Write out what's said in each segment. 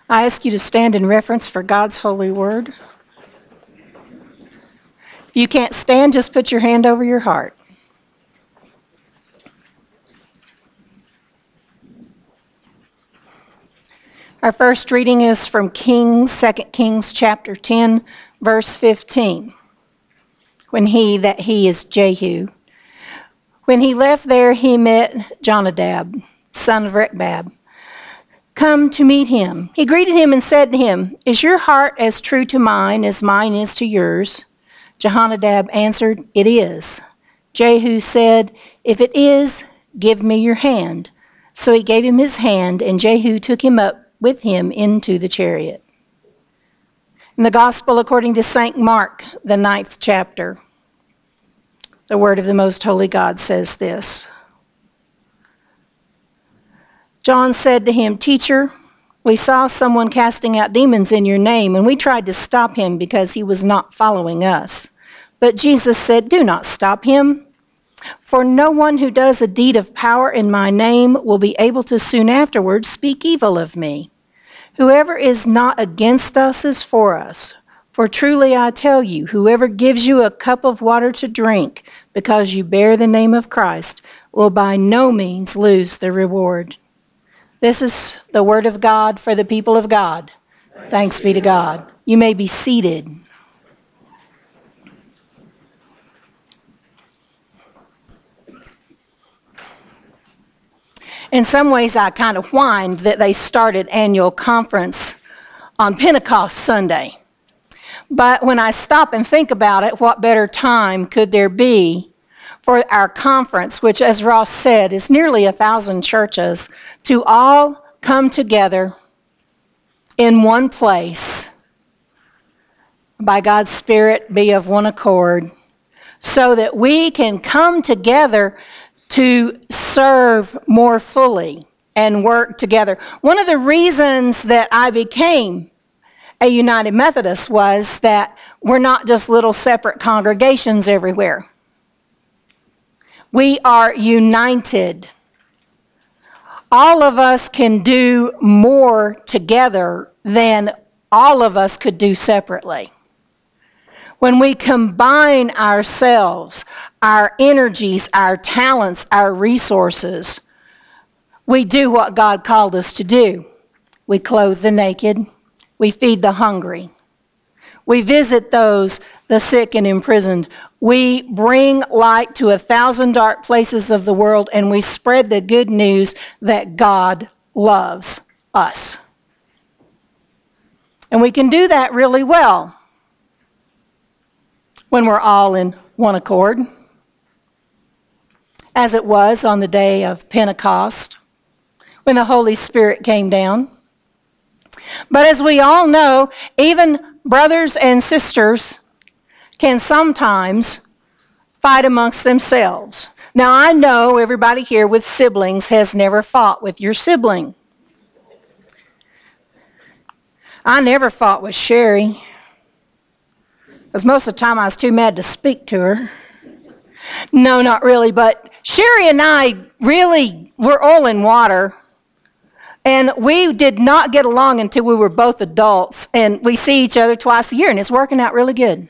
I ask you to stand in reverence for God's holy word. If you can't stand, just put your hand over your heart. Our first reading is from Kings, 2 Kings chapter 10, verse 15. When he is Jehu. When he left there, he met Jonadab, son of Rechab, come to meet him. He greeted him and said to him, "Is your heart as true to mine as mine is to yours?" Jehonadab answered, "It is." Jehu said, "If it is, give me your hand." So he gave him his hand, and Jehu took him up with him into the chariot. In the Gospel according to St. Mark, the 9th chapter, the word of the most holy God says this. John said to him, "Teacher, we saw someone casting out demons in your name, and we tried to stop him because he was not following us." But Jesus said, "Do not stop him, for no one who does a deed of power in my name will be able to soon afterwards speak evil of me. Whoever is not against us is for us. For truly I tell you, whoever gives you a cup of water to drink because you bear the name of Christ will by no means lose the reward." This is the word of God for the people of God. Thanks be to God. You may be seated. In some ways, I kind of whined that they started annual conference on Pentecost Sunday. But when I stop and think about it, what better time could there be for our conference, which, as Ross said, is nearly 1,000 churches, to all come together in one place, by God's Spirit be of one accord, so that we can come together to serve more fully and work together. One of the reasons that I became a United Methodist was that we're not just little separate congregations everywhere. We are united. All of us can do more together than all of us could do separately. When we combine ourselves, our energies, our talents, our resources, we do what God called us to do. We clothe the naked. We feed the hungry. We visit those, the sick and imprisoned. We bring light to 1,000 dark places of the world, and we spread the good news that God loves us. And we can do that really well when we're all in one accord, as it was on the day of Pentecost, when the Holy Spirit came down. But as we all know, even brothers and sisters can sometimes fight amongst themselves. Now, I know everybody here with siblings has never fought with your sibling. I never fought with Sherry, because most of the time I was too mad to speak to her. No, not really, but Sherry and I really were oil and water. And we did not get along until we were both adults, and we see each other twice a year, and it's working out really good.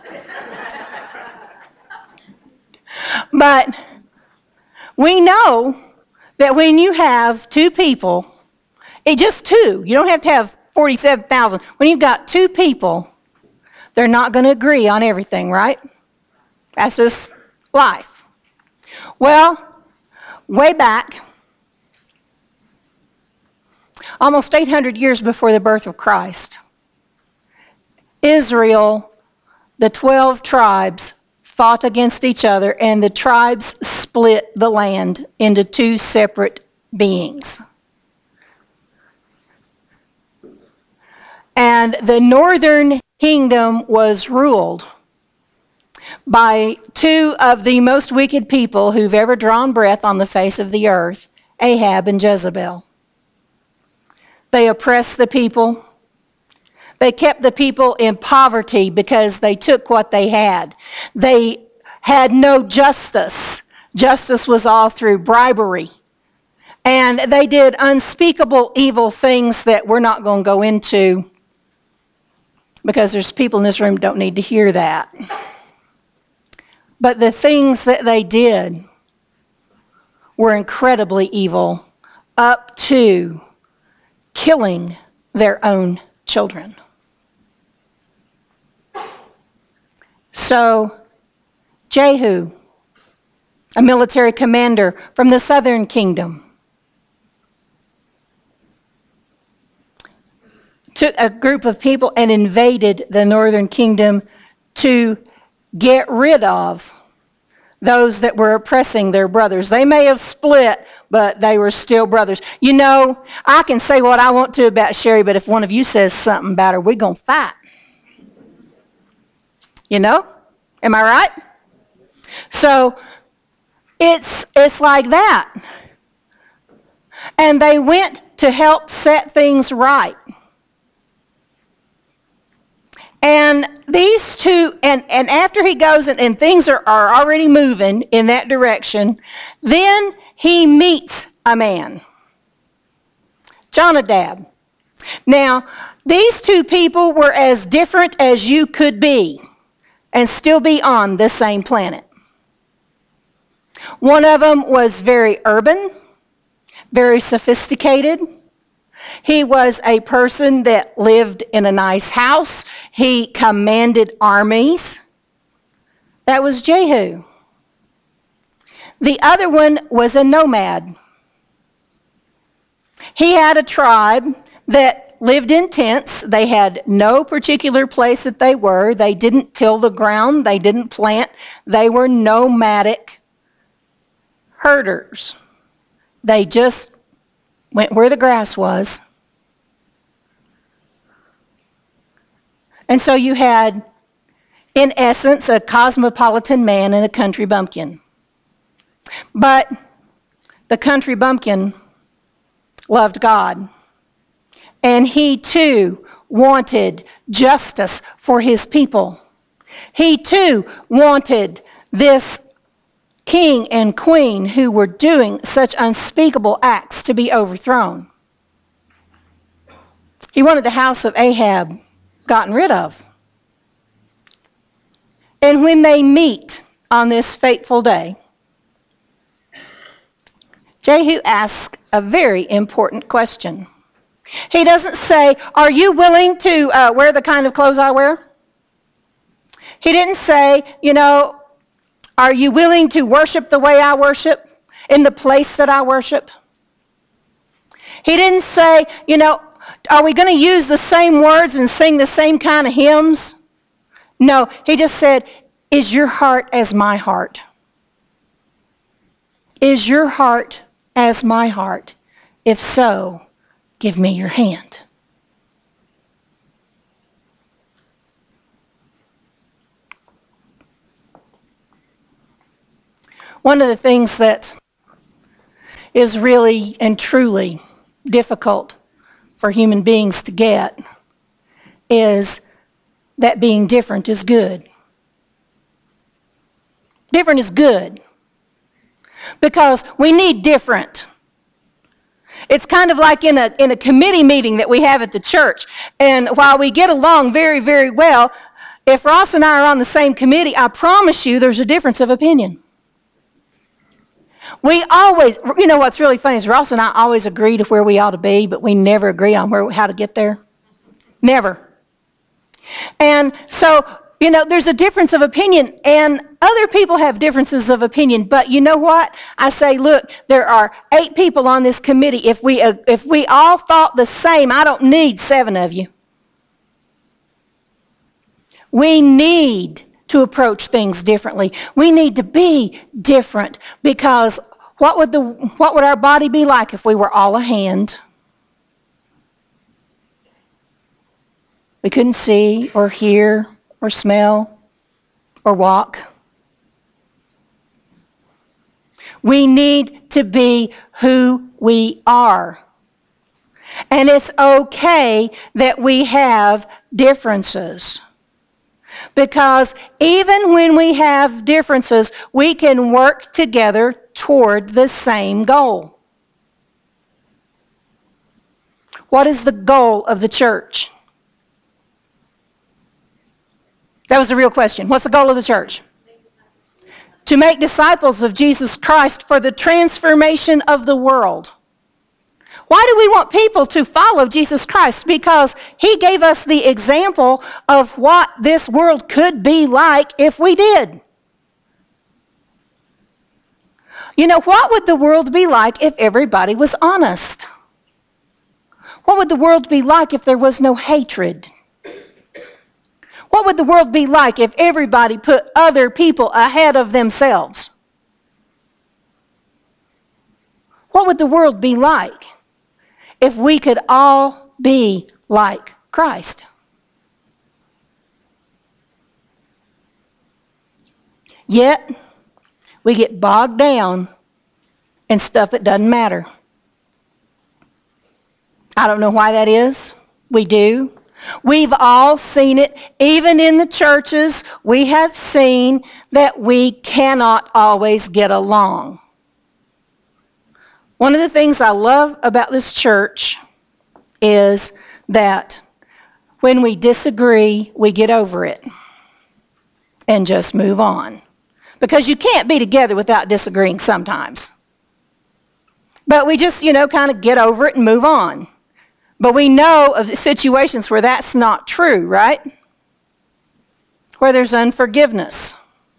But we know that when you have two people, just two, you don't have to have 47,000. When you've got two people, they're not going to agree on everything, right? That's just life. Well, way back, almost 800 years before the birth of Christ, Israel, the 12 tribes, fought against each other, and the tribes split the land into two separate beings. And the northern kingdom was ruled by two of the most wicked people who've ever drawn breath on the face of the earth, Ahab and Jezebel. They oppressed the people. They kept the people in poverty because they took what they had. They had no justice. Justice was all through bribery. And they did unspeakable evil things that we're not going to go into because there's people in this room who don't need to hear that. But the things that they did were incredibly evil, up to killing their own children. So, Jehu, a military commander from the southern kingdom, took a group of people and invaded the northern kingdom to get rid of those that were oppressing their brothers. They may have split, but they were still brothers. You know, I can say what I want to about Sherry, but if one of you says something about her, we're going to fight. You know? Am I right? So, it's like that. And they went to help set things right. And these two, and after he goes and things are already moving in that direction, then he meets a man, Jonadab. Now, these two people were as different as you could be and still be on the same planet. One of them was very urban, very sophisticated. He was a person that lived in a nice house. He commanded armies. That was Jehu. The other one was a nomad. He had a tribe that lived in tents. They had no particular place that they were. They didn't till the ground. They didn't plant. They were nomadic herders. They just went where the grass was. And so you had, in essence, a cosmopolitan man and a country bumpkin. But the country bumpkin loved God. And he too wanted justice for his people. He too wanted this king and queen who were doing such unspeakable acts to be overthrown. He wanted the house of Ahab gotten rid of. And when they meet on this fateful day, Jehu asks a very important question. He doesn't say, "Are you willing to wear the kind of clothes I wear?" He didn't say, "Are you willing to worship the way I worship, in the place that I worship?" He didn't say, "Are we going to use the same words and sing the same kind of hymns?" No, he just said, "Is your heart as my heart? Is your heart as my heart? If so, give me your hand." One of the things that is really and truly difficult for human beings to get is that being different is good. Different is good because we need different. It's kind of like in a committee meeting that we have at the church. And while we get along very, very well, if Ross and I are on the same committee, I promise you there's a difference of opinion. We always, what's really funny is Ross and I always agree to where we ought to be, but we never agree on how to get there. Never. And so, there's a difference of opinion, and other people have differences of opinion, but you know what? I say, look, there are 8 people on this committee. If we all thought the same, I don't need 7 of you. We need to approach things differently. We need to be different because what would our body be like if we were all a hand? We couldn't see or hear or smell or walk. We need to be who we are. And it's okay that we have differences. Because even when we have differences, we can work together toward the same goal. What is the goal of the church? That was the real question. What's the goal of the church? To make disciples of Jesus Christ for the transformation of the world. Why do we want people to follow Jesus Christ? Because he gave us the example of what this world could be like if we did. You know, what would the world be like if everybody was honest? What would the world be like if there was no hatred? What would the world be like if everybody put other people ahead of themselves? What would the world be like if we could all be like Christ? Yet, we get bogged down in stuff that doesn't matter. I don't know why that is. We do. We've all seen it. Even in the churches, we have seen that we cannot always get along. One of the things I love about this church is that when we disagree, we get over it and just move on. Because you can't be together without disagreeing sometimes. But we just, kind of get over it and move on. But we know of situations where that's not true, right? Where there's unforgiveness.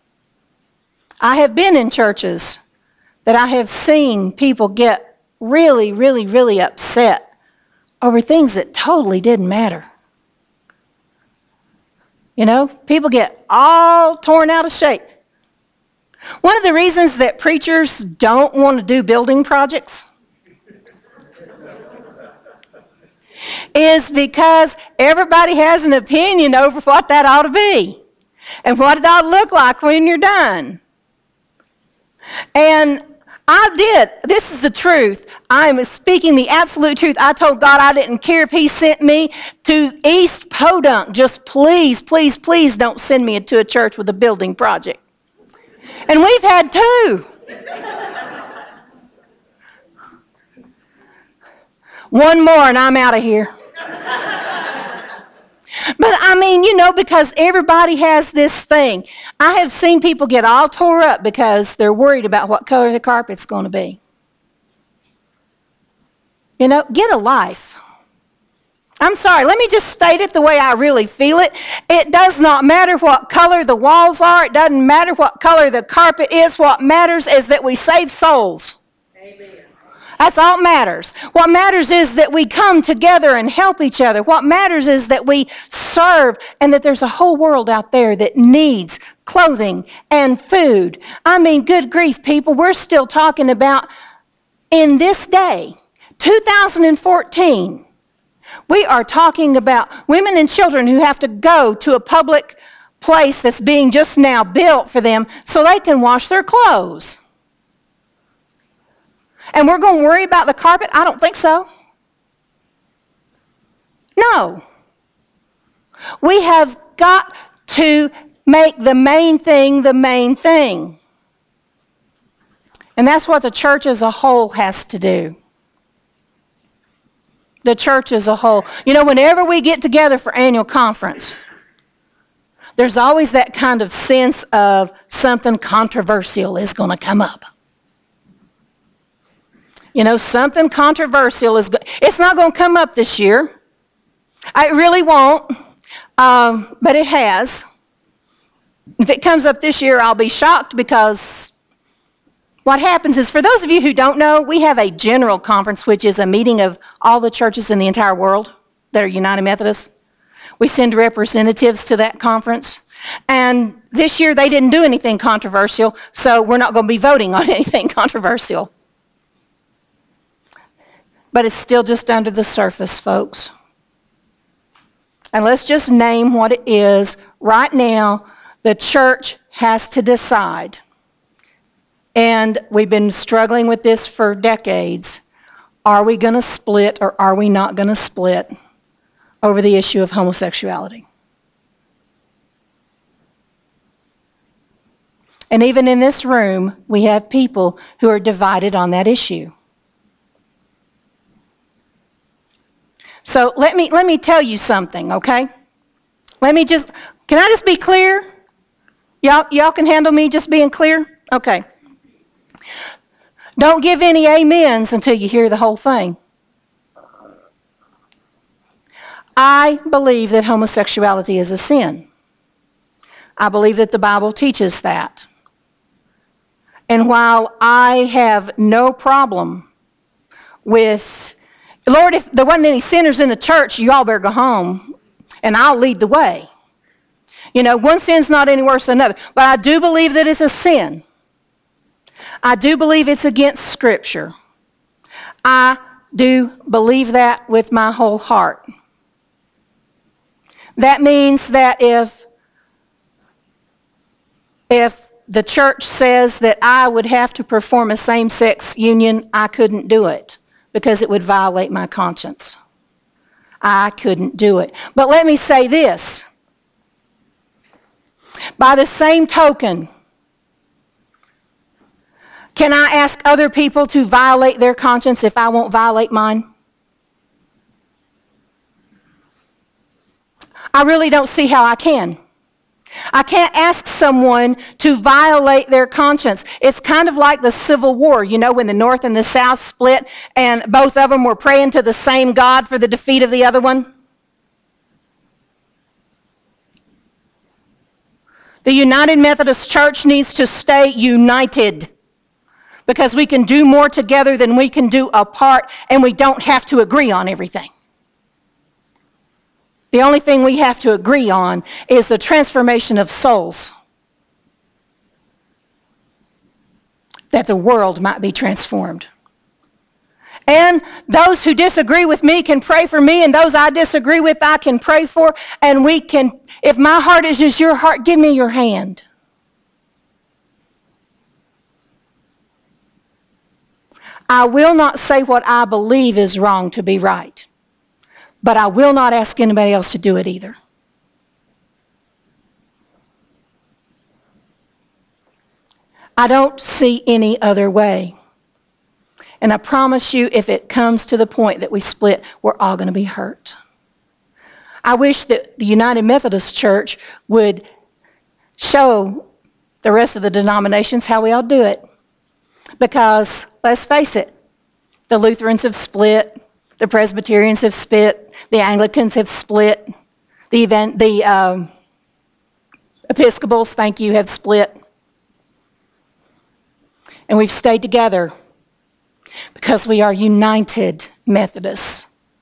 I have been in churches that I have seen people get really, really, really upset over things that totally didn't matter. People get all torn out of shape. One of the reasons that preachers don't want to do building projects is because everybody has an opinion over what that ought to be and what it ought to look like when you're done. And this is the truth. I'm speaking the absolute truth. I told God I didn't care if he sent me to East Podunk. Just please, please, please don't send me to a church with a building project. And we've had two. One more and I'm out of here. But because everybody has this thing. I have seen people get all tore up because they're worried about what color the carpet's going to be. Get a life. I'm sorry, let me just state it the way I really feel it. It does not matter what color the walls are. It doesn't matter what color the carpet is. What matters is that we save souls. Amen. That's all that matters. What matters is that we come together and help each other. What matters is that we serve and that there's a whole world out there that needs clothing and food. Good grief, people. We're still talking about, in this day, 2014, we are talking about women and children who have to go to a public place that's being just now built for them so they can wash their clothes. And we're going to worry about the carpet? I don't think so. No. We have got to make the main thing the main thing. And that's what the church as a whole has to do. The church as a whole. Whenever we get together for annual conference, there's always that kind of sense of something controversial is going to come up. Something controversial it's not going to come up this year. It really won't, but it has. If it comes up this year, I'll be shocked because what happens is, for those of you who don't know, we have a general conference, which is a meeting of all the churches in the entire world that are United Methodists. We send representatives to that conference. And this year, they didn't do anything controversial, so we're not going to be voting on anything controversial. But it's still just under the surface, folks. And let's just name what it is. Right now, the church has to decide. And we've been struggling with this for decades. Are we going to split or are we not going to split over the issue of homosexuality? And even in this room, we have people who are divided on that issue. So let me tell you something, okay? Can I just be clear? Y'all can handle me just being clear? Okay. Don't give any amens until you hear the whole thing. I believe that homosexuality is a sin. I believe that the Bible teaches that. And while I have no problem with, Lord, if there wasn't any sinners in the church, you all better go home, and I'll lead the way. You know, one sin's not any worse than another. But I do believe that it's a sin. I do believe it's against Scripture. I do believe that with my whole heart. That means that if the church says that I would have to perform a same-sex union, I couldn't do it because it would violate my conscience. I couldn't do it. But let me say this. By the same token, can I ask other people to violate their conscience if I won't violate mine? I really don't see how I can. I can't ask someone to violate their conscience. It's kind of like the Civil War, you know, when the North and the South split and both of them were praying to the same God for the defeat of the other one. The United Methodist Church needs to stay united because we can do more together than we can do apart, and we don't have to agree on everything. The only thing we have to agree on is the transformation of souls, that the world might be transformed. And those who disagree with me can pray for me, and those I disagree with I can pray for, and we can, if my heart is as your heart, give me your hand. I will not say what I believe is wrong to be right. But I will not ask anybody else to do it either. I don't see any other way. And I promise you, if it comes to the point that we split, we're all going to be hurt. I wish that the United Methodist Church would show the rest of the denominations how we all do it. Because, let's face it, the Lutherans have split. The Presbyterians have split. The Anglicans have split. The Episcopals, thank you, have split. And we've stayed together because we are united Methodists.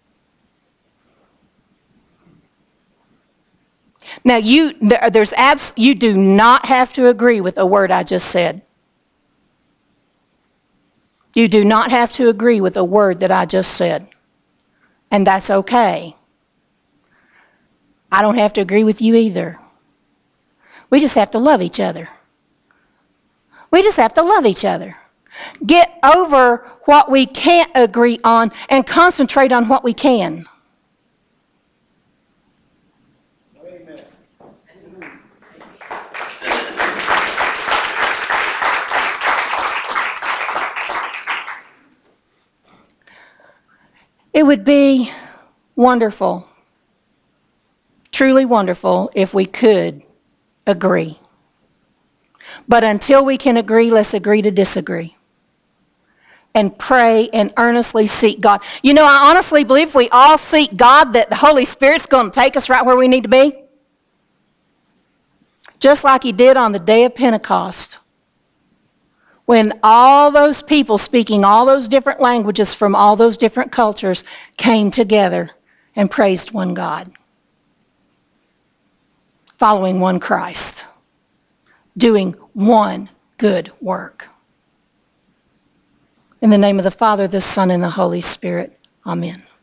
Now, you do not have to agree with a word I just said. You do not have to agree with a word that I just said. And that's okay. I don't have to agree with you either. We just have to love each other. We just have to love each other. Get over what we can't agree on and concentrate on what we can. Amen. It would be wonderful, truly wonderful, if we could agree. But until we can agree, let's agree to disagree. And pray and earnestly seek God. You know, I honestly believe if we all seek God, that the Holy Spirit's going to take us right where we need to be. Just like He did on the day of Pentecost. When all those people speaking all those different languages from all those different cultures came together and praised one God, following one Christ, doing one good work. In the name of the Father, the Son, and the Holy Spirit, amen.